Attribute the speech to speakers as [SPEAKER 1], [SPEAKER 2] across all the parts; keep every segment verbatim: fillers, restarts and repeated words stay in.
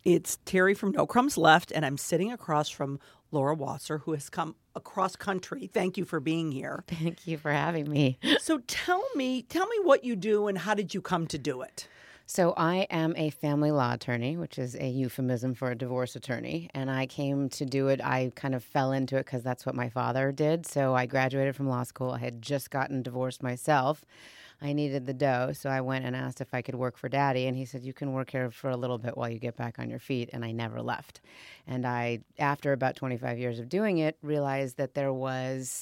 [SPEAKER 1] It's Terry from No Crumbs Left, and I'm sitting across from Laura Wasser, who has come across country. Thank you for being here.
[SPEAKER 2] Thank you for having me.
[SPEAKER 1] So tell me, tell me what you do and how did you come to do it?
[SPEAKER 2] So I am a family law attorney, which is a euphemism for a divorce attorney. And I came to do it. I kind of fell into it because that's what my father did. So I graduated from law school. I had just gotten divorced myself. I needed the dough. So I went and asked if I could work for Daddy. And he said, you can work here for a little bit while you get back on your feet. And I never left. And I, after about twenty-five years of doing it, realized that there was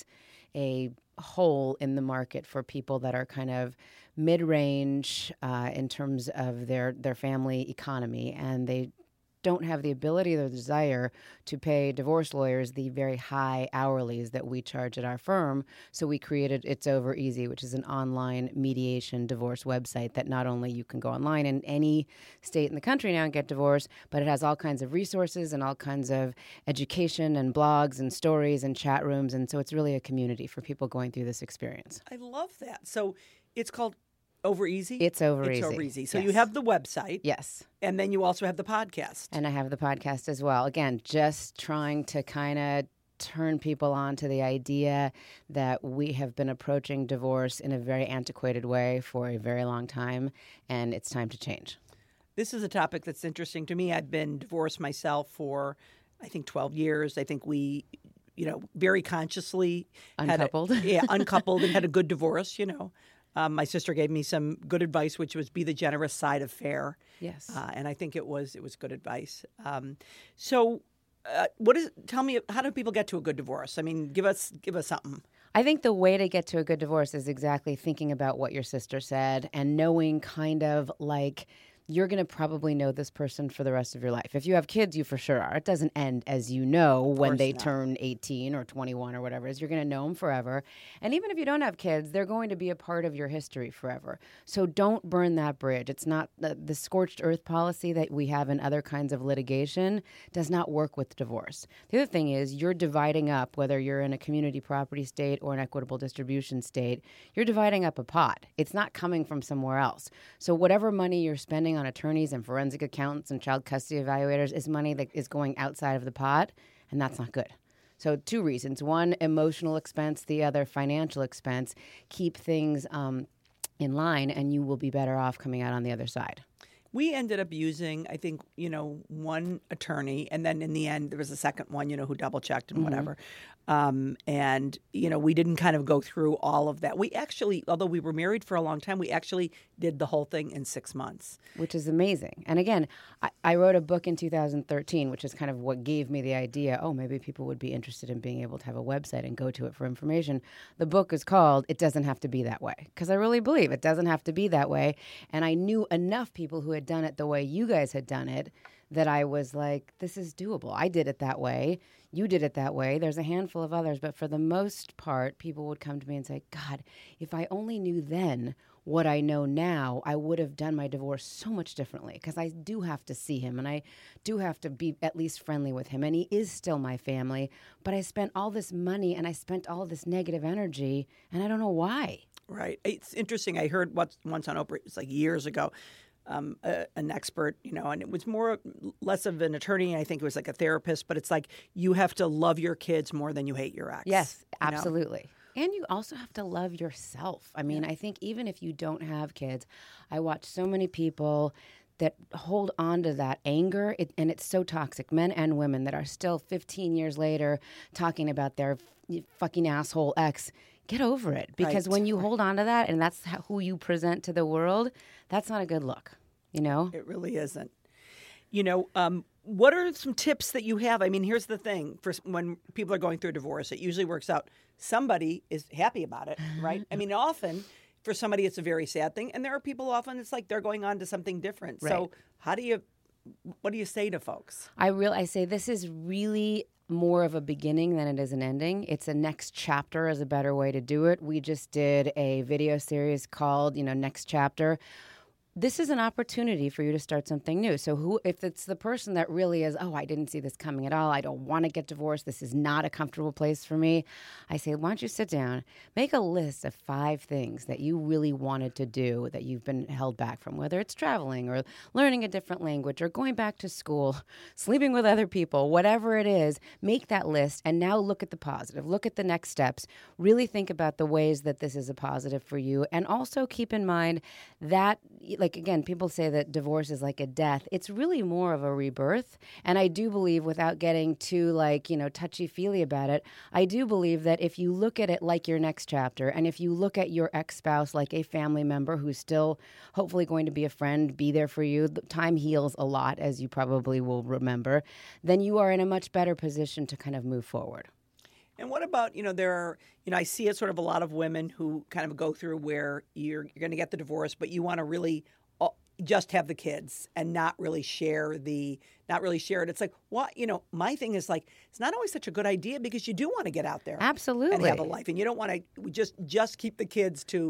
[SPEAKER 2] a hole in the market for people that are kind of mid-range uh, in terms of their, their family economy, and they don't have the ability or the desire to pay divorce lawyers the very high hourlies that we charge at our firm. So we created It's Over Easy, which is an online mediation divorce website that not only you can go online in any state in the country now and get divorced, but it has all kinds of resources and all kinds of education and blogs and stories and chat rooms. And so it's really a community for people going through this experience.
[SPEAKER 1] I love that. So it's called Over Easy?
[SPEAKER 2] It's Over
[SPEAKER 1] it's
[SPEAKER 2] Easy.
[SPEAKER 1] Over Easy. So
[SPEAKER 2] yes.
[SPEAKER 1] You have the website.
[SPEAKER 2] Yes.
[SPEAKER 1] And then you also have the podcast.
[SPEAKER 2] And I have the podcast as well. Again, just trying to kind of turn people on to the idea that we have been approaching divorce in a very antiquated way for a very long time, and it's time to change.
[SPEAKER 1] This is a topic that's interesting to me. I've been divorced myself for, I think, twelve years. I think we, you know, very consciously
[SPEAKER 2] Uncoupled.
[SPEAKER 1] Had a, yeah, uncoupled and had a good divorce, you know. Um, my sister gave me some good advice, which was be the generous side of fair.
[SPEAKER 2] Yes,
[SPEAKER 1] uh, and I think it was it was good advice. Um, so, uh, what is? Tell me, how do people get to a good divorce? I mean, give us give us something.
[SPEAKER 2] I think the way to get to a good divorce is exactly thinking about what your sister said and knowing kind of like you're going to probably know this person for the rest of your life. If you have kids, you for sure are. It doesn't end, as you know, when they
[SPEAKER 1] not.
[SPEAKER 2] turn eighteen or twenty-one or whatever it is. You're going to know them forever. And even if you don't have kids, they're going to be a part of your history forever. So don't burn that bridge. It's not the, the scorched earth policy that we have in other kinds of litigation does not work with divorce. The other thing is you're dividing up, whether you're in a community property state or an equitable distribution state, you're dividing up a pot. It's not coming from somewhere else. So whatever money you're spending on attorneys and forensic accountants and child custody evaluators is money that is going outside of the pot, and that's not good. So two reasons. One, emotional expense. The other, financial expense. Keep things um, in line, and you will be better off coming out on the other side.
[SPEAKER 1] We ended up using, I think, you know, one attorney, and then in the end there was a second one, you know, who double checked and whatever. Mm-hmm. Um, and, you know, we didn't kind of go through all of that. We actually, although we were married for a long time, we actually did the whole thing in six months.
[SPEAKER 2] Which is amazing. And again, I, I wrote a book in two thousand thirteen, which is kind of what gave me the idea, oh, maybe people would be interested in being able to have a website and go to it for information. The book is called It Doesn't Have to Be That Way, because I really believe it doesn't have to be that way. And I knew enough people who had done it the way you guys had done it that I was like, this is doable. I did it that way. You did it that way. There's a handful of others. But for the most part, people would come to me and say, God, if I only knew then what I know now, I would have done my divorce so much differently, because I do have to see him and I do have to be at least friendly with him. And he is still my family. But I spent all this money and I spent all this negative energy and I don't know why.
[SPEAKER 1] Right. It's interesting. I heard once once on Oprah, it was like years ago, Um, a, an expert, you know, and it was more, less of an attorney. I think it was like a therapist, but it's like you have to love your kids more than you hate your ex.
[SPEAKER 2] Yes,
[SPEAKER 1] you know?
[SPEAKER 2] absolutely. And you also have to love yourself. I mean, yeah. I think even if you don't have kids, I watch so many people that hold on to that anger, it, and it's so toxic, men and women, that are still fifteen years later talking about their f- fucking asshole ex. Get over it. Because
[SPEAKER 1] right.
[SPEAKER 2] when you hold on to that and that's how, who you present to the world, that's not a good look, you know?
[SPEAKER 1] It really isn't. You know, um, what are some tips that you have? I mean, here's the thing. For when people are going through a divorce, it usually works out. Somebody is happy about it, right? I mean, often for somebody it's a very sad thing. And there are people often it's like they're going on to something different.
[SPEAKER 2] Right.
[SPEAKER 1] So how do you, what do you say to folks?
[SPEAKER 2] I really, I say this is really more of a beginning than it is an ending. It's a next chapter is a better way to do it. We just did a video series called, you know, Next Chapter. this is an opportunity for you to start something new. So who, if it's the person that really is, oh, I didn't see this coming at all, I don't want to get divorced, this is not a comfortable place for me, I say, why don't you sit down, make a list of five things that you really wanted to do that you've been held back from, whether it's traveling or learning a different language or going back to school, sleeping with other people, whatever it is, make that list and now look at the positive, look at the next steps, really think about the ways that this is a positive for you, and also keep in mind that, like, again, people say that divorce is like a death. It's really more of a rebirth. And I do believe, without getting too, like, you know, touchy-feely about it, I do believe that if you look at it like your next chapter, and if you look at your ex-spouse like a family member who's still hopefully going to be a friend, be there for you, time heals a lot, as you probably will remember, then you are in a much better position to kind of move forward.
[SPEAKER 1] And what about, you know, there are, you know, I see it sort of a lot of women who kind of go through where you're, you're going to get the divorce, but you want to really uh, just have the kids and not really share the, not really share it. It's like, what, you know, my thing is like, it's not always such a good idea because you do want to get out there.
[SPEAKER 2] Absolutely.
[SPEAKER 1] And have a life. And you don't want to just, just keep the kids to,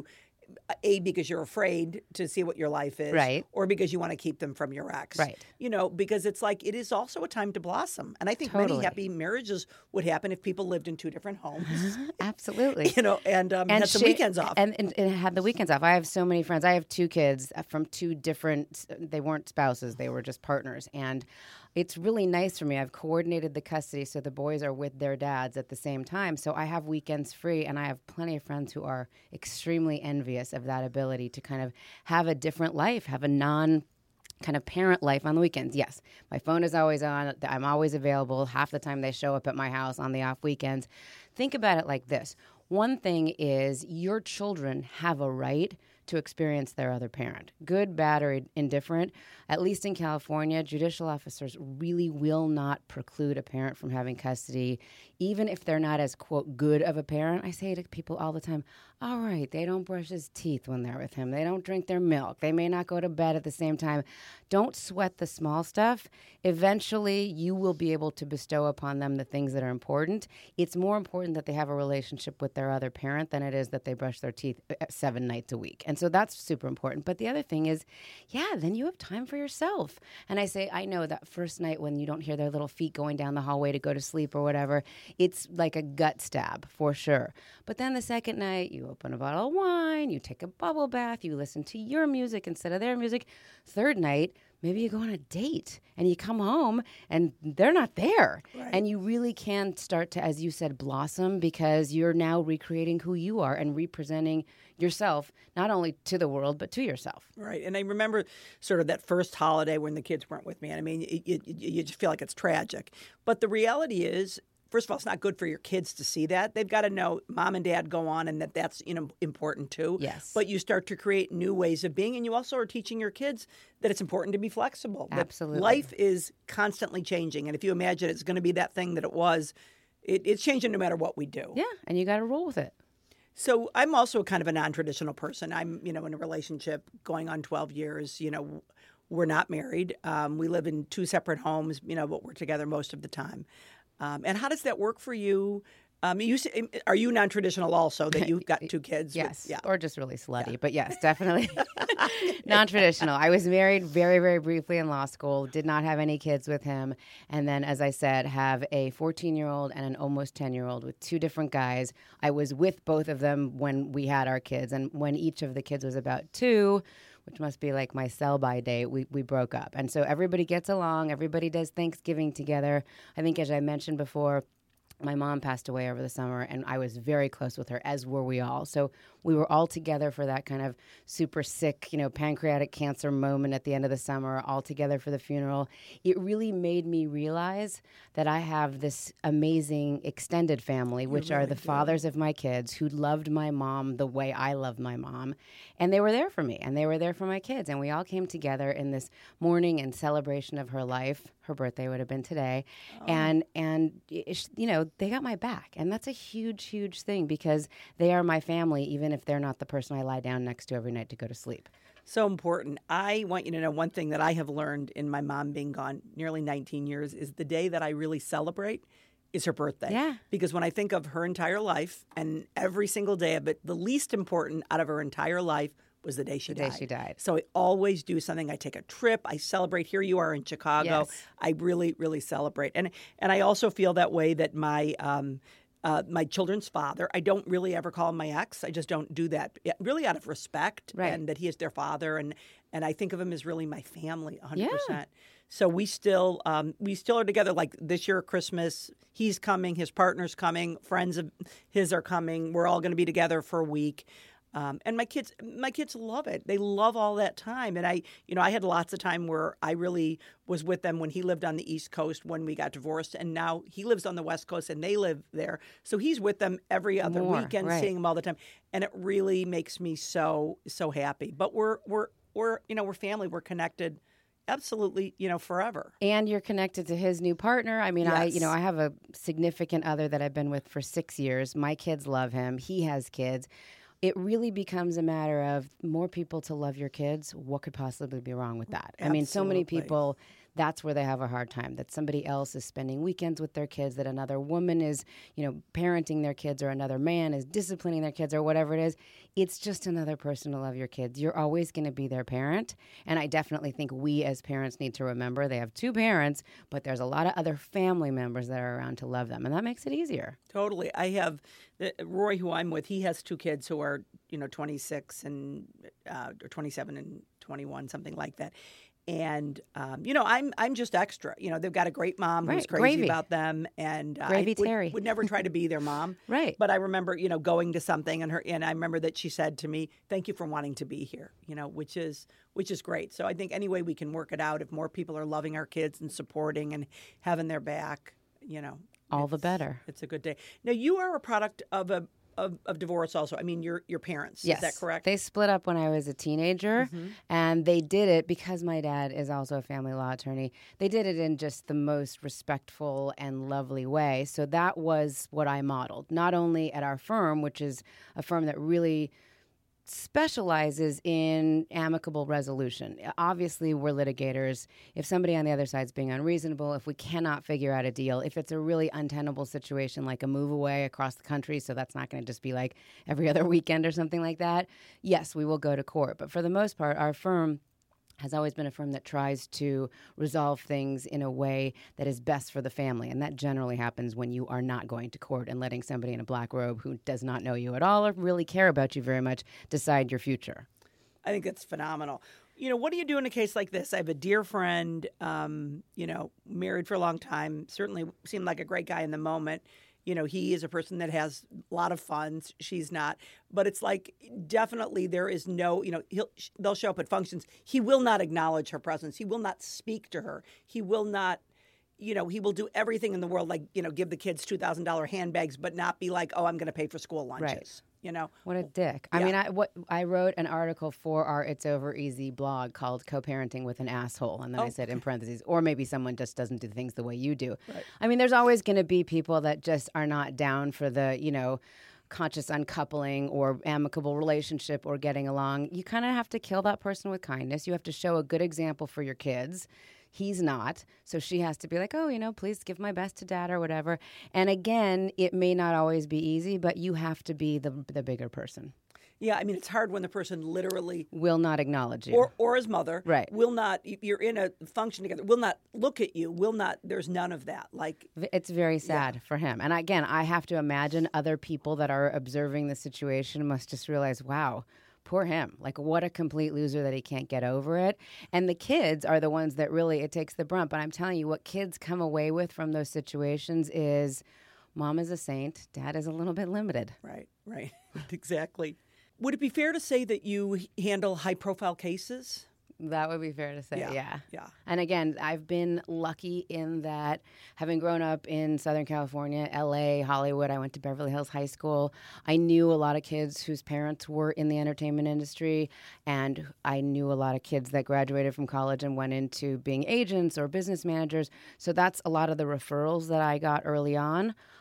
[SPEAKER 1] A, because you're afraid to see what your life is.
[SPEAKER 2] Right.
[SPEAKER 1] Or because you want to keep them from your ex.
[SPEAKER 2] Right.
[SPEAKER 1] You know, because it's like, it is also a time to blossom. And I think many
[SPEAKER 2] Totally.
[SPEAKER 1] happy marriages would happen if people lived in two different homes.
[SPEAKER 2] Absolutely.
[SPEAKER 1] You know, and, um,
[SPEAKER 2] And
[SPEAKER 1] had some
[SPEAKER 2] share-
[SPEAKER 1] weekends off.
[SPEAKER 2] And, and, and had the weekends off. I have so many friends. I have two kids from two different, they weren't spouses, they were just partners. And it's really nice for me. I've coordinated the custody so the boys are with their dads at the same time. So I have weekends free, and I have plenty of friends who are extremely envious of that ability to kind of have a different life, have a non kind of parent life on the weekends. Yes, my phone is always on. I'm always available. Half the time they show up at my house on the off weekends. Think about it like this. One thing is your children have a right to experience their other parent. Good, bad, or indifferent. At least in California, judicial officers really will not preclude a parent from having custody, even if they're not as, quote, good of a parent. I say to people all the time, all right, they don't brush his teeth when they're with him. They don't drink their milk. They may not go to bed at the same time. Don't sweat the small stuff. Eventually, you will be able to bestow upon them the things that are important. It's more important that they have a relationship with their other parent than it is that they brush their teeth seven nights a week. And so that's super important. But the other thing is, yeah, then you have time for yourself. And I say, I know that first night when you don't hear their little feet going down the hallway to go to sleep or whatever, it's like a gut stab for sure. But then the second night, you open a bottle of wine, you take a bubble bath, you listen to your music instead of their music. Third night, maybe you go on a date and you come home and they're not there.
[SPEAKER 1] Right.
[SPEAKER 2] And you really can start to, as you said, blossom because you're now recreating who you are and representing yourself, not only to the world, but to yourself.
[SPEAKER 1] Right. And I remember sort of that first holiday when the kids weren't with me. And I mean, it, it, you just feel like it's tragic. But the reality is, first of all, it's not good for your kids to see that. They've got to know mom and dad go on and that that's, you know, important too.
[SPEAKER 2] Yes.
[SPEAKER 1] But you start to create new ways of being. And you also are teaching your kids that it's important to be flexible. That
[SPEAKER 2] Absolutely.
[SPEAKER 1] life is constantly changing. And if you imagine it's going to be that thing that it was, it, it's changing no matter what we do.
[SPEAKER 2] Yeah, and you got to roll with it.
[SPEAKER 1] So I'm also kind of a non-traditional person. I'm, you know, in a relationship going on twelve years. You know, we're not married. Um, we live in two separate homes, you know, but we're together most of the time. Um, and how does that work for you? Um, you s- are you non-traditional also, that you've got two kids?
[SPEAKER 2] Yes,
[SPEAKER 1] With, yeah.
[SPEAKER 2] or just really slutty. Yeah. But yes, definitely non-traditional. I was married very, very briefly in law school, did not have any kids with him. And then, as I said, have a fourteen-year-old and an almost ten-year-old with two different guys. I was with both of them when we had our kids. And when each of the kids was about two, which must be like my sell-by date, we, we broke up. And so everybody gets along. Everybody does Thanksgiving together. I think, as I mentioned before, my mom passed away over the summer, and I was very close with her, as were we all. So we were all together for that kind of super sick, you know, pancreatic cancer moment at the end of the summer, all together for the funeral. It really made me realize that I have this amazing extended family, which
[SPEAKER 1] really
[SPEAKER 2] are the
[SPEAKER 1] do.
[SPEAKER 2] fathers of my kids who loved my mom the way I love my mom. And they were there for me, and they were there for my kids. And we all came together in this mourning and celebration of her life. Her birthday would have been today. Oh. And, and it, you know, they got my back. And that's a huge, huge thing because they are my family, even if they're not the person I lie down next to every night to go to sleep.
[SPEAKER 1] So important. I want you to know one thing that I have learned in my mom being gone nearly nineteen years is the day that I really celebrate is her birthday.
[SPEAKER 2] Yeah.
[SPEAKER 1] Because when I think of her entire life and every single day of it, the least important out of her entire life was the day she
[SPEAKER 2] The
[SPEAKER 1] died.
[SPEAKER 2] day she died.
[SPEAKER 1] So I always do something. I take a trip. I celebrate. Here you are in Chicago.
[SPEAKER 2] Yes.
[SPEAKER 1] I really, really celebrate. And and I also feel that way that my um, uh, my children's father, I don't really ever call him my ex. I just don't do that. Yeah, really out of respect,
[SPEAKER 2] Right.
[SPEAKER 1] and that he is their father, and and I think of him as really my family, one hundred
[SPEAKER 2] Yeah.
[SPEAKER 1] percent. So we still um, we still are together. Like this year at Christmas, he's coming, his partner's coming, friends of his are coming. We're all going to be together for a week. Um, and my kids, my kids love it. They love all that time. And I, you know, I had lots of time where I really was with them when he lived on the East Coast when we got divorced, and now he lives on the West Coast and they live there. So he's with them every other
[SPEAKER 2] More,
[SPEAKER 1] weekend,
[SPEAKER 2] right.
[SPEAKER 1] seeing them all the time, and it really makes me so so happy. But we're we're we're you know we're family. We're connected, absolutely, you know, forever.
[SPEAKER 2] And you're connected to his new partner. I mean, I, you
[SPEAKER 1] Yes.
[SPEAKER 2] know, I have a significant other that I've been with for six years. My kids love him. He has kids. It really becomes a matter of more people to love your kids. What could possibly be wrong with that? I mean, so many
[SPEAKER 1] Absolutely.
[SPEAKER 2] people, that's where they have a hard time, that somebody else is spending weekends with their kids, that another woman is, you know, parenting their kids, or another man is disciplining their kids, or whatever it is. It's just another person to love your kids. You're always going to be their parent. And I definitely think we as parents need to remember they have two parents, but there's a lot of other family members that are around to love them. And that makes it easier.
[SPEAKER 1] Totally. I have the, Roy, who I'm with. He has two kids who are, you know, twenty-six and uh, or twenty-seven and twenty-one, something like that. And um, you know, I'm I'm just extra. You know, they've got a great mom who's
[SPEAKER 2] Right,
[SPEAKER 1] crazy
[SPEAKER 2] gravy.
[SPEAKER 1] about them, and uh,
[SPEAKER 2] Gravy
[SPEAKER 1] I would,
[SPEAKER 2] Terry.
[SPEAKER 1] would never try to be their mom.
[SPEAKER 2] Right.
[SPEAKER 1] But I remember, you know, going to something, and her, and I remember that she said to me, "Thank you for wanting to be here." You know, which is which is great. So I think any way we can work it out, if more people are loving our kids and supporting and having their back, you know,
[SPEAKER 2] All the
[SPEAKER 1] it's-
[SPEAKER 2] better.
[SPEAKER 1] It's a good day. Now you are a product of a of, of divorce, also. I mean, your your parents.
[SPEAKER 2] Yes.
[SPEAKER 1] Is that correct?
[SPEAKER 2] They split up when I was a teenager, and they did it because my dad is also a family law attorney. They did it in just the most respectful and lovely way. So that was what I modeled, not only at our firm, which is a firm that really specializes in amicable resolution. Obviously, we're litigators. If somebody on the other side is being unreasonable, if we cannot figure out a deal, if it's a really untenable situation like a move away across the country, so that's not going to just be like every other weekend or something like that, yes, we will go to court. But for the most part, our firm has always been a firm that tries to resolve things in a way that is best for the family. And that generally happens when you are not going to court and letting somebody in a black robe who does not know you at all or really care about you very much decide your future.
[SPEAKER 1] I think that's phenomenal. You know, what do you do in a case like this? I have a dear friend, um, you know, married for a long time, certainly seemed like a great guy in the moment. You know, he is a person that has a lot of funds. She's not. But it's like, definitely there is no, you know, he'll, they'll show up at functions. He will not acknowledge her presence. He will not speak to her. He will not, you know, he will do everything in the world, like, you know, give the kids two thousand dollars handbags, but not be like, oh, I'm going to pay for school lunches.
[SPEAKER 2] Right.
[SPEAKER 1] You know?
[SPEAKER 2] What a dick. I
[SPEAKER 1] Yeah.
[SPEAKER 2] mean, I what I wrote an article for our It's Over Easy blog called Co-Parenting with an Asshole. And then I
[SPEAKER 1] Oh.
[SPEAKER 2] said in parentheses, or maybe someone just doesn't do things the way you do.
[SPEAKER 1] Right.
[SPEAKER 2] I mean, there's always going to be people that just are not down for the, you know, conscious uncoupling or amicable relationship or getting along. You kind of have to kill that person with kindness. You have to show a good example for your kids. He's not. So she has to be like, oh, you know, please give my best to dad or whatever. And again, it may not always be easy, but you have to be the the bigger person.
[SPEAKER 1] Yeah, I mean, it's hard when the person literally,
[SPEAKER 2] Will not acknowledge you.
[SPEAKER 1] or or his mother,
[SPEAKER 2] Right.
[SPEAKER 1] will not, you're in a function together, will not look at you, will not, there's none of that. Like,
[SPEAKER 2] V- It's very sad for him. And again, I have to imagine other people that are observing the situation must just realize, wow, poor him. Like, what a complete loser that he can't get over it. And the kids are the ones that really, it takes the brunt. But I'm telling you, what kids come away with from those situations is mom is a saint, dad is a little bit limited.
[SPEAKER 1] right, right, exactly. Would it be fair to say that you handle high profile cases?
[SPEAKER 2] That would be fair to say,
[SPEAKER 1] Yeah,
[SPEAKER 2] yeah.
[SPEAKER 1] yeah.
[SPEAKER 2] And again, I've been lucky in that having grown up in Southern California, L A, Hollywood, I went to Beverly Hills High School. I knew a lot of kids whose parents were in the entertainment industry, and I knew a lot of kids that graduated from college and went into being agents or business managers. So that's a lot of the referrals that I got early on.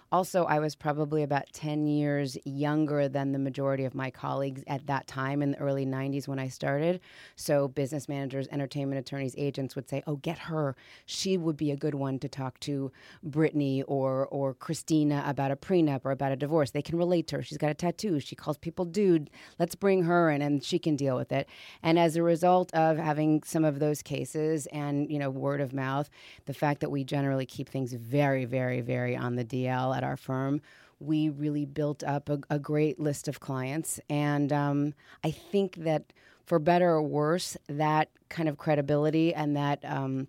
[SPEAKER 2] Also, I was probably about ten years younger than the majority of my colleagues at that time in the early nineties when I started. So business managers, entertainment attorneys, agents would say, oh, get her. She would be a good one to talk to Brittany or or Christina about a prenup or about a divorce. They can relate to her. She's got a tattoo. She calls people dude. Let's bring her in and she can deal with it. And as a result of having some of those cases and, you know, word of mouth, the fact that we generally keep things very, very, very on the D L at our firm, we really built up a, a great list of clients. And um, I think that for better or worse, that kind of credibility and that um,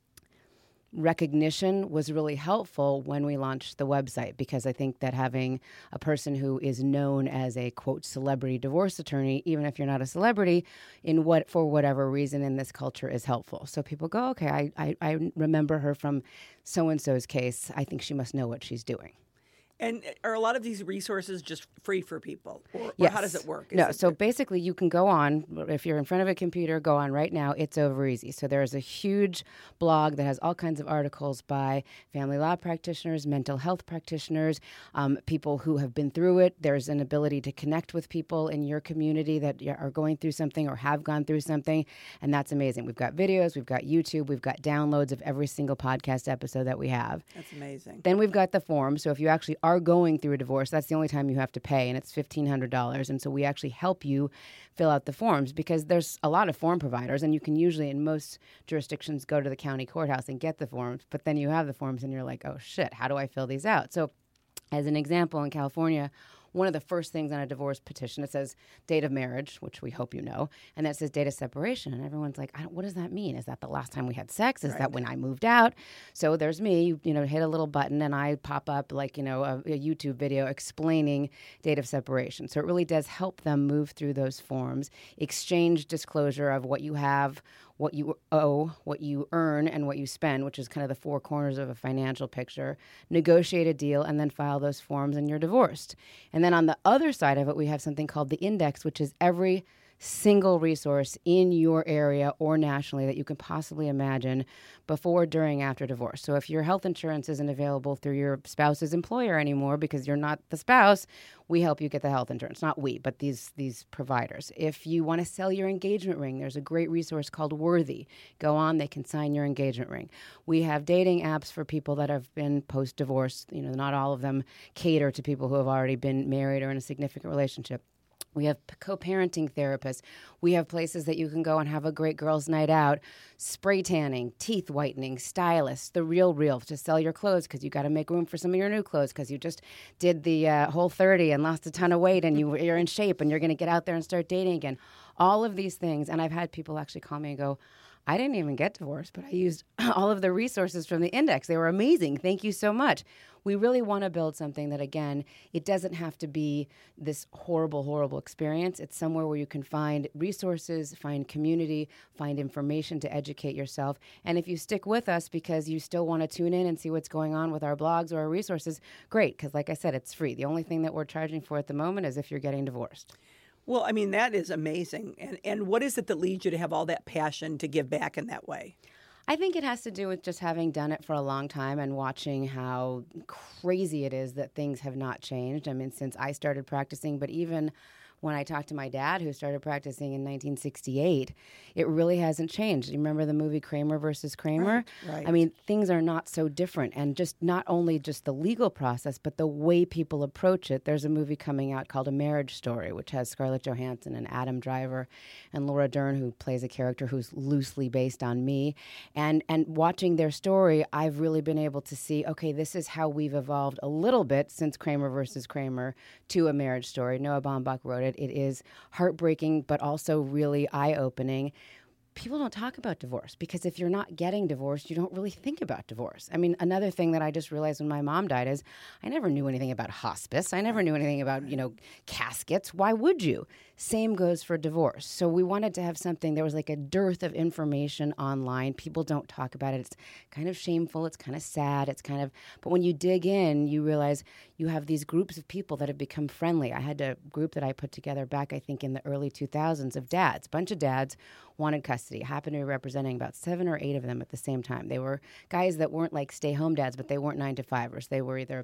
[SPEAKER 2] recognition was really helpful when we launched the website, because I think that having a person who is known as a, quote, celebrity divorce attorney, even if you're not a celebrity, in what for whatever reason in this culture is helpful. So people go, okay, I, I, I remember her from so-and-so's case. I think she must know what she's doing.
[SPEAKER 1] And are a lot of these resources just free for people? Or, or
[SPEAKER 2] yes.
[SPEAKER 1] how does it work? Is
[SPEAKER 2] no,
[SPEAKER 1] it
[SPEAKER 2] so basically you can go on, if you're in front of a computer, go on right now. It's over easy. So there's a huge blog that has all kinds of articles by family law practitioners, mental health practitioners, um, people who have been through it. There's an ability to connect with people in your community that are going through something or have gone through something, and that's amazing. We've got videos, we've got YouTube, we've got downloads of every single podcast episode that we have.
[SPEAKER 1] That's amazing.
[SPEAKER 2] Then we've got the form. So if you actually are going through a divorce, that's the only time you have to pay, and it's fifteen hundred dollars. And so we actually help you fill out the forms, because there's a lot of form providers, and you can usually in most jurisdictions go to the county courthouse and get the forms, but then you have the forms and you're like, oh shit, how do I fill these out? So as an example, in California, one of the first things on a divorce petition, it says date of marriage, which we hope you know, and that says date of separation. And everyone's like, I don't, what does that mean? Is that the last time we had sex? Is
[SPEAKER 1] right.
[SPEAKER 2] that when I moved out? So there's me, you, you know, hit a little button and I pop up like, you know, a, a YouTube video explaining date of separation. So it really does help them move through those forms, exchange disclosure of what you have, what you owe, what you earn, and what you spend, which is kind of the four corners of a financial picture, negotiate a deal, and then file those forms, and you're divorced. And then on the other side of it, we have something called the index, which is every single resource in your area or nationally that you can possibly imagine before, during, after divorce. So if your health insurance isn't available through your spouse's employer anymore because you're not the spouse, we help you get the health insurance. Not we, but these these providers. If you want to sell your engagement ring, there's a great resource called Worthy. Go on, they can sign your engagement ring. We have dating apps for people that have been post-divorce. You know, not all of them cater to people who have already been married or in a significant relationship. We have co-parenting therapists. We have places that you can go and have a great girls' night out, spray tanning, teeth whitening, stylists, the Real Real to sell your clothes because you got to make room for some of your new clothes because you just did the uh, Whole thirty and lost a ton of weight and you, you're in shape and you're going to get out there and start dating again. All of these things. And I've had people actually call me and go, I didn't even get divorced, but I used all of the resources from the index. They were amazing. Thank you so much. We really want to build something that, again, it doesn't have to be this horrible, horrible experience. It's somewhere where you can find resources, find community, find information to educate yourself. And if you stick with us because you still want to tune in and see what's going on with our blogs or our resources, great, because like I said, it's free. The only thing that we're charging for at the moment is if you're getting divorced.
[SPEAKER 1] Well, I mean, that is amazing. And and what is it that leads you to have all that passion to give back in that way?
[SPEAKER 2] I think it has to do with just having done it for a long time and watching how crazy it is that things have not changed. I mean, since I started practicing, but even when I talked to my dad, who started practicing in nineteen sixty-eight, it really hasn't changed. You remember the movie Kramer versus Kramer?
[SPEAKER 1] Right, right.
[SPEAKER 2] I mean, things are not so different. And just not only just the legal process, but the way people approach it. There's a movie coming out called A Marriage Story, which has Scarlett Johansson and Adam Driver and Laura Dern, who plays a character who's loosely based on me. And, and watching their story, I've really been able to see, okay, this is how we've evolved a little bit since Kramer versus Kramer to A Marriage Story. Noah Baumbach wrote it. It is heartbreaking, but also really eye-opening. People don't talk about divorce because if you're not getting divorced, you don't really think about divorce. I mean, another thing that I just realized when my mom died is I never knew anything about hospice. I never knew anything about, you know, caskets. Why would you? Same goes for divorce. So we wanted to have something, there was like a dearth of information online. People don't talk about it. It's kind of shameful. It's kind of sad. It's kind of, but when you dig in, you realize you have these groups of people that have become friendly. I had a group that I put together back, I think, in the early two thousands of dads, bunch of dads wanted custody. I happened to be representing about seven or eight of them at the same time. They were guys that weren't like stay-home dads, but they weren't nine to fivers. They were either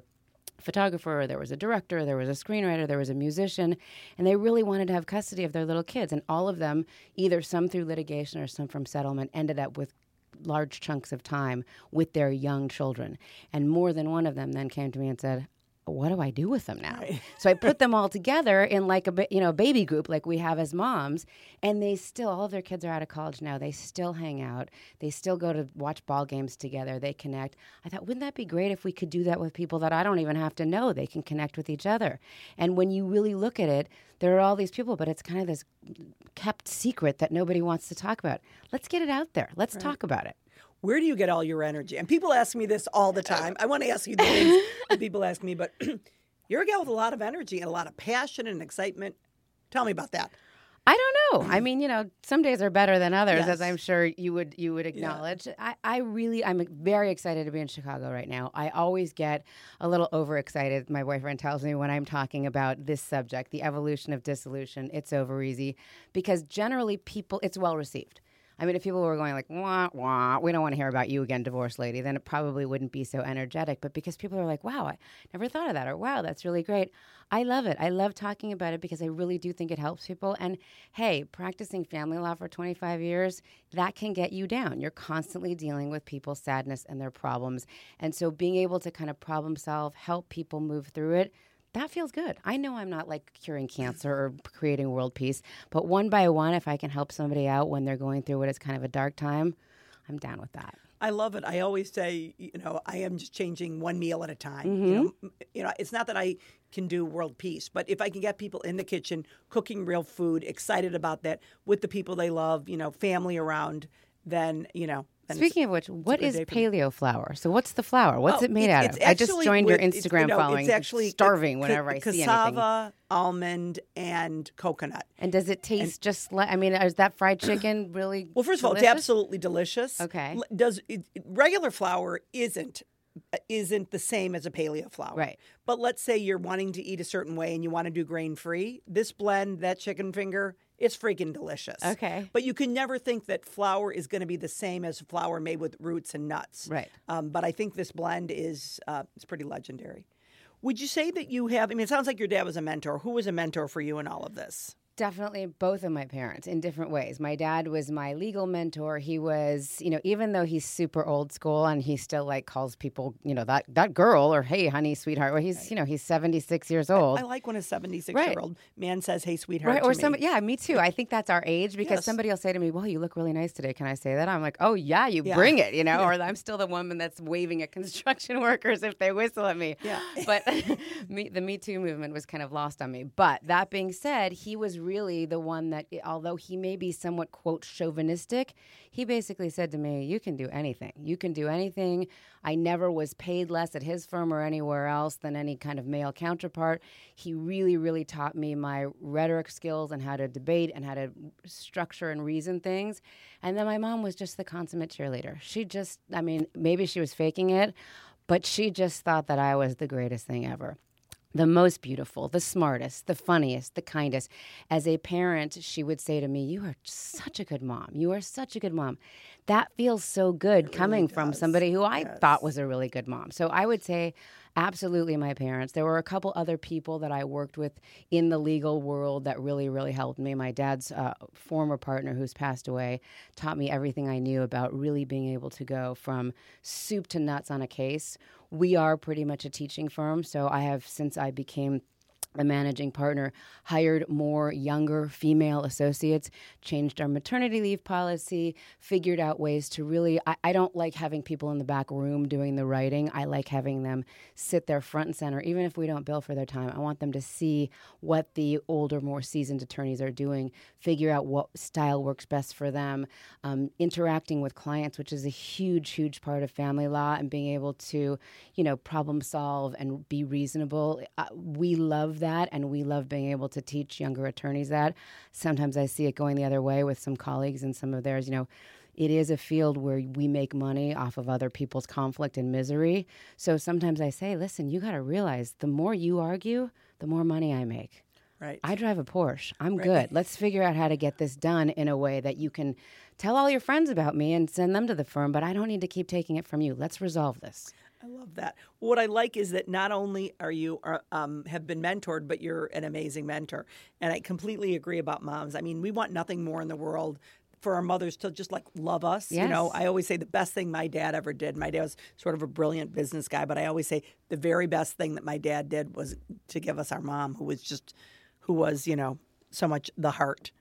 [SPEAKER 2] photographer, there was a director, there was a screenwriter, there was a musician, and they really wanted to have custody of their little kids. And all of them, either some through litigation or some from settlement, ended up with large chunks of time with their young children. And more than one of them then came to me and said, what do I do with them now? Right. So I put them all together in like a you know baby group like we have as moms, and they still, all of their kids are out of college now. They still hang out. They still go to watch ball games together. They connect. I thought, wouldn't that be great if we could do that with people that I don't even have to know? They can connect with each other. And when you really look at it, there are all these people, but it's kind of this kept secret that nobody wants to talk about. Let's get it out there. Let's right. talk about it.
[SPEAKER 1] Where do you get all your energy? And people ask me this all the time. I want to ask you the things that people ask me, but you're a gal with a lot of energy and a lot of passion and excitement. Tell me about that.
[SPEAKER 2] I don't know. I mean, you know, some days are better than others,
[SPEAKER 1] Yes.
[SPEAKER 2] as I'm sure you would you would acknowledge. Yeah. I, I really, I'm very excited to be in Chicago right now. I always get a little overexcited. My boyfriend tells me when I'm talking about this subject, the evolution of dissolution, it's over easy, because generally people, it's well received. I mean, if people were going like, wah, wah, we don't want to hear about you again, divorce lady, then it probably wouldn't be so energetic. But because people are like, wow, I never thought of that, or wow, that's really great. I love it. I love talking about it because I really do think it helps people. And hey, practicing family law for twenty-five years, that can get you down. You're constantly dealing with people's sadness and their problems. And so being able to kind of problem solve, help people move through it, that feels good. I know I'm not like curing cancer or creating world peace, but one by one, if I can help somebody out when they're going through what is kind of a dark time, I'm down with that.
[SPEAKER 1] I love it. I always say, you know, I am just changing one meal at a time.
[SPEAKER 2] Mm-hmm.
[SPEAKER 1] You know, you know, it's not that I can do world peace, but if I can get people in the kitchen cooking real food, excited about that with the people they love, you know, family around, then, you know.
[SPEAKER 2] Speaking of which, what is paleo flour? So what's the flour? What's
[SPEAKER 1] oh,
[SPEAKER 2] it made
[SPEAKER 1] it's,
[SPEAKER 2] out
[SPEAKER 1] it's
[SPEAKER 2] of? I just joined
[SPEAKER 1] with,
[SPEAKER 2] your Instagram
[SPEAKER 1] you know,
[SPEAKER 2] following.
[SPEAKER 1] It's actually
[SPEAKER 2] starving
[SPEAKER 1] c-
[SPEAKER 2] whenever
[SPEAKER 1] c-
[SPEAKER 2] I see
[SPEAKER 1] cassava,
[SPEAKER 2] anything.
[SPEAKER 1] almond, and coconut.
[SPEAKER 2] And does it taste and, just like, I mean, is that fried chicken really
[SPEAKER 1] Well, first of all,
[SPEAKER 2] delicious?
[SPEAKER 1] it's absolutely delicious.
[SPEAKER 2] Okay.
[SPEAKER 1] Does it, regular flour isn't isn't the same as a paleo flour.
[SPEAKER 2] Right.
[SPEAKER 1] But let's say you're wanting to eat a certain way and you want to do grain-free. This blend, that chicken finger, it's freaking delicious.
[SPEAKER 2] Okay.
[SPEAKER 1] But you can never think that flour is going to be the same as flour made with roots and nuts.
[SPEAKER 2] Right.
[SPEAKER 1] Um, but I think this blend is uh, it's pretty legendary. Would you say that you have, I mean, it sounds like your dad was a mentor. Who was a mentor for you in all of this?
[SPEAKER 2] Definitely both of my parents in different ways. My dad was my legal mentor. He was, you know, even though he's super old school and he still like calls people, you know, that that girl or hey, honey, sweetheart. Well, he's, right. you know, he's seventy-six years old.
[SPEAKER 1] I, I like when a seventy-six-year-old right. man says, hey, sweetheart.
[SPEAKER 2] Right. Or
[SPEAKER 1] to
[SPEAKER 2] some,
[SPEAKER 1] me.
[SPEAKER 2] yeah, me too. I think that's our age because
[SPEAKER 1] yes.
[SPEAKER 2] somebody will say to me, well, you look really nice today. Can I say that? I'm like, oh, yeah, you
[SPEAKER 1] yeah.
[SPEAKER 2] bring it, you know,
[SPEAKER 1] yeah.
[SPEAKER 2] or I'm still the woman that's waving at construction workers if they whistle at me.
[SPEAKER 1] Yeah.
[SPEAKER 2] But me, the Me Too movement was kind of lost on me. But that being said, he was really the one that, although he may be somewhat, quote, chauvinistic, he basically said to me, you can do anything. You can do anything. I never was paid less at his firm or anywhere else than any kind of male counterpart. He really, really taught me my rhetoric skills and how to debate and how to structure and reason things. And then my mom was just the consummate cheerleader. She just, I mean, maybe she was faking it, but she just thought that I was the greatest thing ever. The most beautiful, the smartest, the funniest, the kindest. As a parent, she would say to me, you are such a good mom. You are such a good mom. That feels so good
[SPEAKER 1] it
[SPEAKER 2] coming
[SPEAKER 1] really
[SPEAKER 2] from
[SPEAKER 1] does.
[SPEAKER 2] somebody who I
[SPEAKER 1] yes.
[SPEAKER 2] thought was a really good mom. So I would say absolutely my parents. There were a couple other people that I worked with in the legal world that really, really helped me. My dad's uh, former partner who's passed away taught me everything I knew about really being able to go from soup to nuts on a case. We are pretty much a teaching firm, so I have, since I became the managing partner, hired more younger female associates, changed our maternity leave policy, figured out ways to really, I, I don't like having people in the back room doing the writing. I like having them sit there front and center, even if we don't bill for their time. I want them to see what the older, more seasoned attorneys are doing, figure out what style works best for them, um, interacting with clients, which is a huge, huge part of family law, and being able to, you know, problem solve and be reasonable. Uh, we love that, and we love being able to teach younger attorneys that. Sometimes I see it going the other way with some colleagues and some of theirs. You know, it is a field where we make money off of other people's conflict and misery. So sometimes I say, listen, you got to realize the more you argue, the more money I make.
[SPEAKER 1] Right.
[SPEAKER 2] I drive a Porsche. I'm
[SPEAKER 1] right.
[SPEAKER 2] good. Let's figure out how to get this done in a way that you can tell all your friends about me and send them to the firm, but I don't need to keep taking it from you. Let's resolve this.
[SPEAKER 1] I love that. What I like is that not only are you are, um, have been mentored, but you're an amazing mentor. And I completely agree about moms. I mean, we want nothing more in the world for our mothers to just like love us.
[SPEAKER 2] Yes.
[SPEAKER 1] You know, I always say the best thing my dad ever did. My dad was sort of a brilliant business guy, but I always say the very best thing that my dad did was to give us our mom, who was just, who was, you know, so much the heart.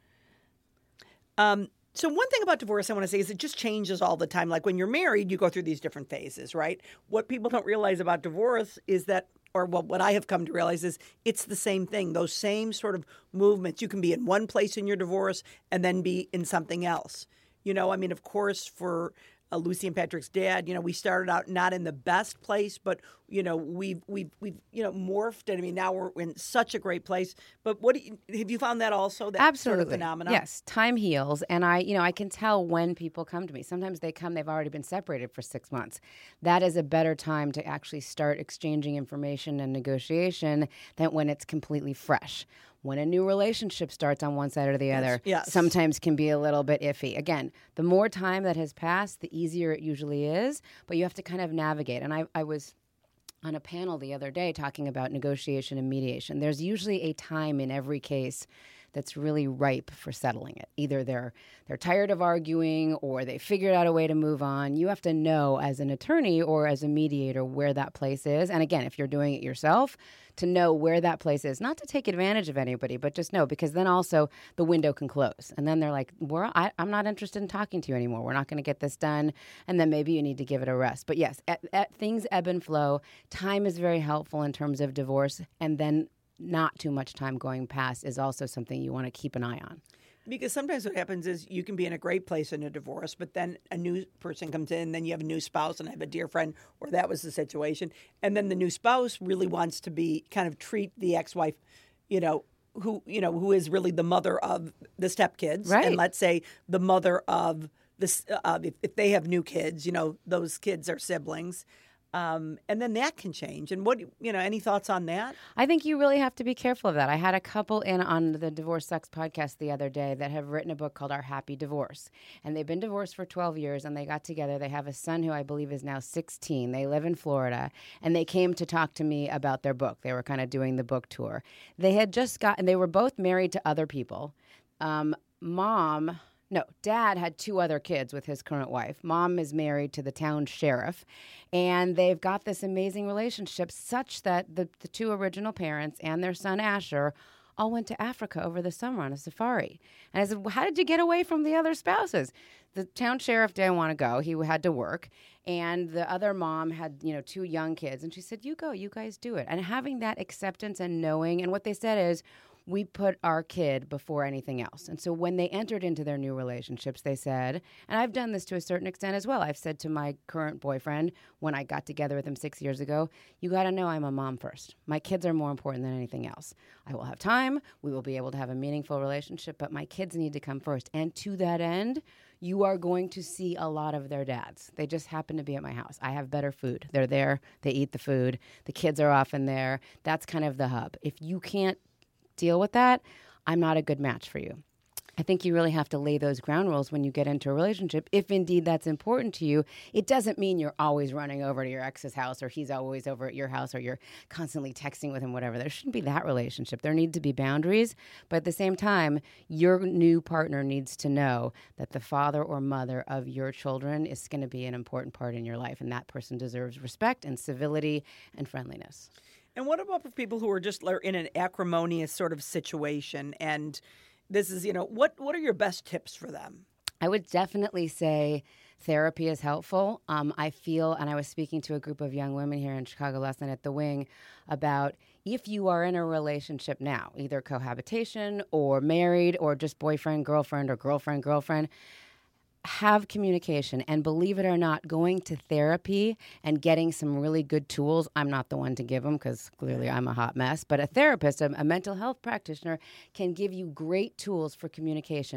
[SPEAKER 1] Um, So one thing about divorce I want to say is it just changes all the time. Like when you're married, you go through these different phases, right? What people don't realize about divorce is that, or what, what I have come to realize is it's the same thing. Those same sort of movements. You can be in one place in your divorce and then be in something else. You know, I mean, of course, for uh, Lucy and Patrick's dad, you know, we started out not in the best place, but you know, we've we've we've you know morphed. And I mean, now we're in such a great place. But what do you, have you found that also that
[SPEAKER 2] Absolutely.
[SPEAKER 1] sort of phenomenon?
[SPEAKER 2] Yes, time heals, and I, you know, I can tell when people come to me. Sometimes they come, they've already been separated for six months. That is a better time to actually start exchanging information and negotiation than when it's completely fresh. When a new relationship starts on one side or the other,
[SPEAKER 1] yes.
[SPEAKER 2] sometimes can be a little bit iffy. Again, the more time that has passed, the easier it usually is, but you have to kind of navigate. And I, I was on a panel the other day talking about negotiation and mediation. There's usually a time in every case that's really ripe for settling it. Either they're they're tired of arguing or they figured out a way to move on. You have to know as an attorney or as a mediator where that place is. And again, if you're doing it yourself, to know where that place is, not to take advantage of anybody, but just know, because then also the window can close. And then they're like, We're, I, I'm not interested in talking to you anymore. We're not going to get this done. And then maybe you need to give it a rest. But yes, at, at things ebb and flow. Time is very helpful in terms of divorce. And then not too much time going past is also something you want to keep an eye on.
[SPEAKER 1] Because sometimes what happens is you can be in a great place in a divorce, but then a new person comes in, then you have a new spouse, and I have a dear friend where that was the situation. And then the new spouse really wants to be kind of treat the ex-wife, you know, who, you know, who is really the mother of the stepkids.
[SPEAKER 2] Right.
[SPEAKER 1] And let's say the mother of this, uh, if, if they have new kids, you know, those kids are siblings. Um, and then that can change. And what, you know, any thoughts on that?
[SPEAKER 2] I think you really have to be careful of that. I had a couple in on the Divorce Sucks podcast the other day that have written a book called Our Happy Divorce. And they've been divorced for twelve years, and they got together. They have a son who I believe is now sixteen. They live in Florida, and they came to talk to me about their book. They were kind of doing the book tour. They had just gotten, they were both married to other people. Um, mom... No, dad had two other kids with his current wife. Mom is married to the town sheriff, and they've got this amazing relationship such that the, the two original parents and their son Asher all went to Africa over the summer on a safari. And I said, well, how did you get away from the other spouses? The town sheriff didn't want to go. He had to work. And the other mom had, you know, two young kids. And she said, you go, you guys do it. And having that acceptance and knowing, and what they said is, we put our kid before anything else. And so when they entered into their new relationships, they said, and I've done this to a certain extent as well. I've said to my current boyfriend when I got together with him six years ago, you got to know I'm a mom first. My kids are more important than anything else. I will have time. We will be able to have a meaningful relationship, but my kids need to come first. And to that end, you are going to see a lot of their dads. They just happen to be at my house. I have better food. They're there. They eat the food. The kids are often there. That's kind of the hub. If you can't deal with that, I'm not a good match for you. I think you really have to lay those ground rules when you get into a relationship. If indeed that's important to you, it doesn't mean you're always running over to your ex's house or he's always over at your house or you're constantly texting with him, whatever. There shouldn't be that relationship. There need to be boundaries. But at the same time, your new partner needs to know that the father or mother of your children is going to be an important part in your life. And that person deserves respect and civility and friendliness.
[SPEAKER 1] And what about for people who are just in an acrimonious sort of situation? And this is, you know, what what are your best tips for them?
[SPEAKER 2] I would definitely say therapy is helpful. Um, I feel, and I was speaking to a group of young women here in Chicago last night at the Wing about if you are in a relationship now, either cohabitation or married or just boyfriend, girlfriend or girlfriend, girlfriend, have communication. And believe it or not, going to therapy and getting some really good tools. I'm not the one to give them because clearly I'm a hot mess. But a therapist, a, a mental health practitioner, can give you great tools for communication.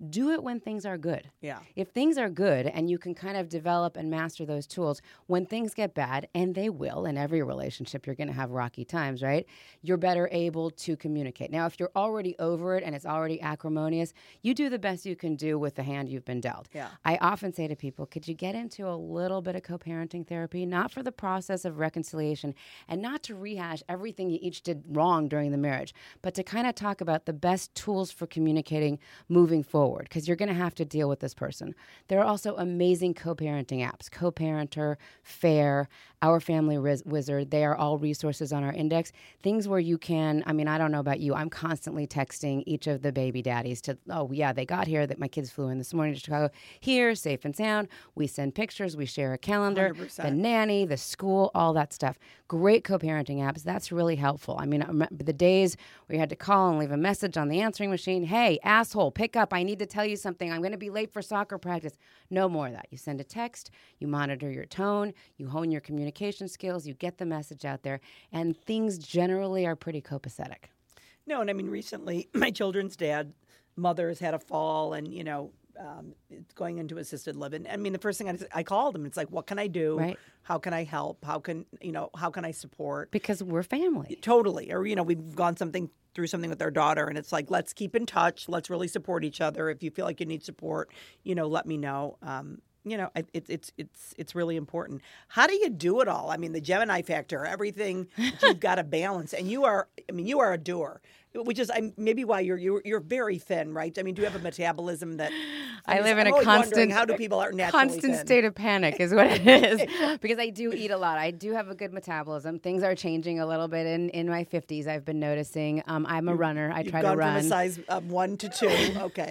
[SPEAKER 2] do it when things are good.
[SPEAKER 1] Yeah.
[SPEAKER 2] If things are good and you can kind of develop and master those tools, when things get bad, and they will, in every relationship, you're going to have rocky times, right? You're better able to communicate. Now, if you're already over it and it's already acrimonious, you do the best you can do with the hand you've been dealt.
[SPEAKER 1] Yeah.
[SPEAKER 2] I often say to people, could you get into a little bit of co-parenting therapy, not for the process of reconciliation and not to rehash everything you each did wrong during the marriage, but to kind of talk about the best tools for communicating moving forward, because you're going to have to deal with this person. There are also amazing co-parenting apps, Co-Parenter, Fair, Our Family Riz- Wizard. They are all resources on our index. Things where you can, I mean, I don't know about you, I'm constantly texting each of the baby daddies to, oh, yeah, they got here, that my kids flew in this morning to Chicago, here, safe and sound. We send pictures, we share a calendar,
[SPEAKER 1] one hundred percent.
[SPEAKER 2] the nanny, the school, all that stuff. Great co-parenting apps. That's really helpful. I mean, I remember the days where you had to call and leave a message on the answering machine. Hey, asshole, pick up. I need to tell you something. I'm going to be late for soccer practice. No more of that. You send a text, you monitor your tone, you hone your communication skills, you get the message out there, and things generally are pretty copacetic.
[SPEAKER 1] No, and I mean, recently, my children's dad, mother has had a fall, and, you know, um, it's going into assisted living. I mean, the first thing I, I called him, it's like, what can I do?
[SPEAKER 2] Right.
[SPEAKER 1] How can I help? How can, you know, how can I support?
[SPEAKER 2] Because we're family.
[SPEAKER 1] Totally. Or, you know, we've gone something through something with our daughter, and it's like, let's keep in touch. Let's really support each other. If you feel like you need support, you know, let me know. Um, you know, it, it, it's it's it's really important. How do you do it all? I mean, the Gemini factor, everything you've got to balance, and you are. I mean, you are a doer, which is I, maybe why you're you're you're very thin, right? I mean, do you have a metabolism that?
[SPEAKER 2] I live in
[SPEAKER 1] I'm
[SPEAKER 2] a constant,
[SPEAKER 1] how do people are naturally
[SPEAKER 2] constant
[SPEAKER 1] thin?
[SPEAKER 2] state of panic is what it is, because I do eat a lot. I do have a good metabolism. Things are changing a little bit in, in my fifties. I've been noticing. Um, I'm a runner. I
[SPEAKER 1] You've
[SPEAKER 2] try
[SPEAKER 1] gone
[SPEAKER 2] to run.
[SPEAKER 1] from a size um, one to two. Okay.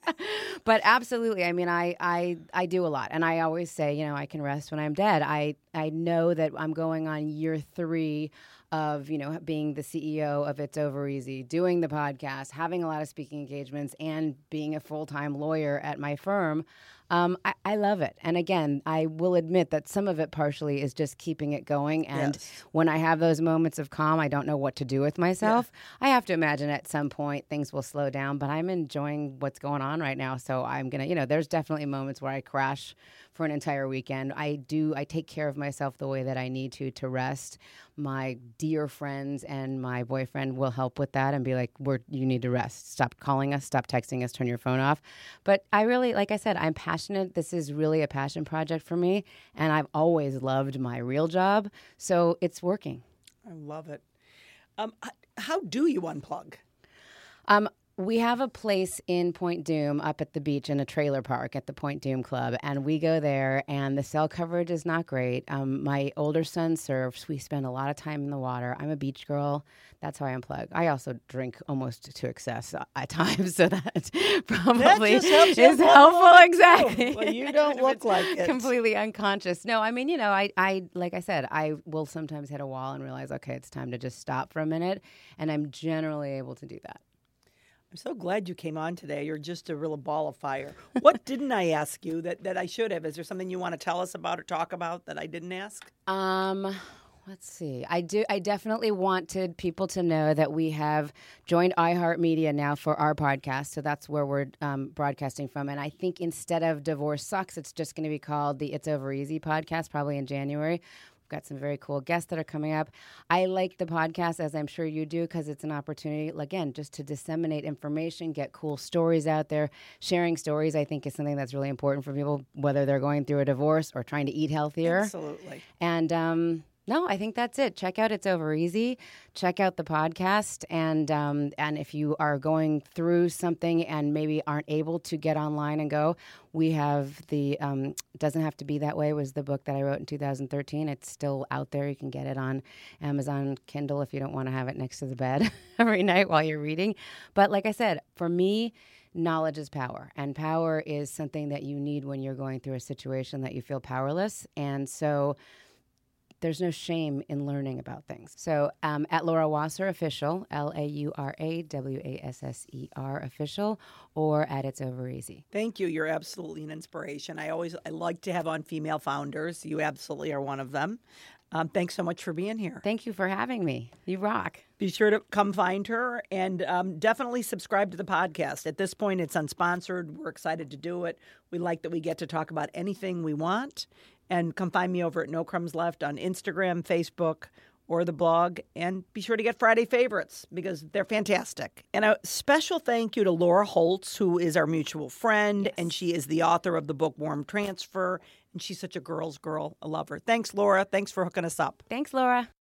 [SPEAKER 2] But absolutely. I mean, I, I I do a lot, and I always say, you know, I can rest when I'm dead. I I know that I'm going on year three of, you know, being the C E O of It's Over Easy, doing the podcast, having a lot of speaking engagements, and being a full-time lawyer at my firm. Um, I, I love it. And again, I will admit that some of it partially is just keeping it going. And
[SPEAKER 1] Yes.
[SPEAKER 2] when I have those moments of calm, I don't know what to do with myself. Yeah. I have to imagine at some point things will slow down, but I'm enjoying what's going on right now. So I'm going to, you know, there's definitely moments where I crash for an entire weekend. I do, I take care of myself the way that I need to, to rest. My dear friends and my boyfriend will help with that and be like, "We're you need to rest. Stop calling us, stop texting us, turn your phone off." But I really, like I said, I'm passionate. This is really a passion project for me, and I've always loved my real job, so it's working.
[SPEAKER 1] I love it. Um, h- how do you unplug?
[SPEAKER 2] Um, we have a place in Point Doom up at the beach in a trailer park at the Point Doom Club, and we go there, and the cell coverage is not great. Um, my older son surfs. We spend a lot of time in the water. I'm a beach girl. That's how I unplug. I also drink almost to excess at times, so that probably
[SPEAKER 1] That just helps you
[SPEAKER 2] is
[SPEAKER 1] unplug
[SPEAKER 2] helpful.
[SPEAKER 1] a little bit,
[SPEAKER 2] Exactly.
[SPEAKER 1] too. Well, you don't look like it.
[SPEAKER 2] Completely unconscious. No, I mean, you know, I, I, like I said, I will sometimes hit a wall and realize, okay, it's time to just stop for a minute, and I'm generally able to do that.
[SPEAKER 1] I'm so glad you came on today. You're just a real ball of fire. What didn't I ask you that, that I should have? Is there something you want to tell us about or talk about that I didn't ask?
[SPEAKER 2] Um, let's see. I do. I definitely wanted people to know that we have joined iHeartMedia now for our podcast. So that's where we're um, broadcasting from. And I think instead of Divorce Sucks, it's just going to be called the It's Over Easy podcast, probably in January. We've got some very cool guests that are coming up. I like the podcast, as I'm sure you do, because it's an opportunity, again, just to disseminate information, get cool stories out there. Sharing stories, I think, is something that's really important for people, whether they're going through a divorce or trying to eat healthier.
[SPEAKER 1] Absolutely.
[SPEAKER 2] And um, no, I think that's it. Check out It's Over Easy. Check out the podcast. And um, and if you are going through something and maybe aren't able to get online and go, we have the um, Doesn't Have to Be That Way was the book that I wrote in two thousand thirteen. It's still out there. You can get it on Amazon Kindle if you don't want to have it next to the bed every night while you're reading. But like I said, for me, knowledge is power. And power is something that you need when you're going through a situation that you feel powerless. And so there's no shame in learning about things. So um, at Laura Wasser Official, L A U R A W A S S E R Official, or at It's Over Easy.
[SPEAKER 1] Thank you. You're absolutely an inspiration. I always I like to have on female founders. You absolutely are one of them. Um, thanks so much for being here.
[SPEAKER 2] Thank you for having me. You rock.
[SPEAKER 1] Be sure to come find her and um, definitely subscribe to the podcast. At this point, it's unsponsored. We're excited to do it. We like that we get to talk about anything we want. And come find me over at No Crumbs Left on Instagram, Facebook, or the blog. And be sure to get Friday Favorites because they're fantastic. And a special thank you to Laura Holtz, who is our mutual friend, yes. and she is the author of the book Warm Transfer. And she's such a girl's girl. I love her. Thanks, Laura. Thanks for hooking us up.
[SPEAKER 2] Thanks, Laura.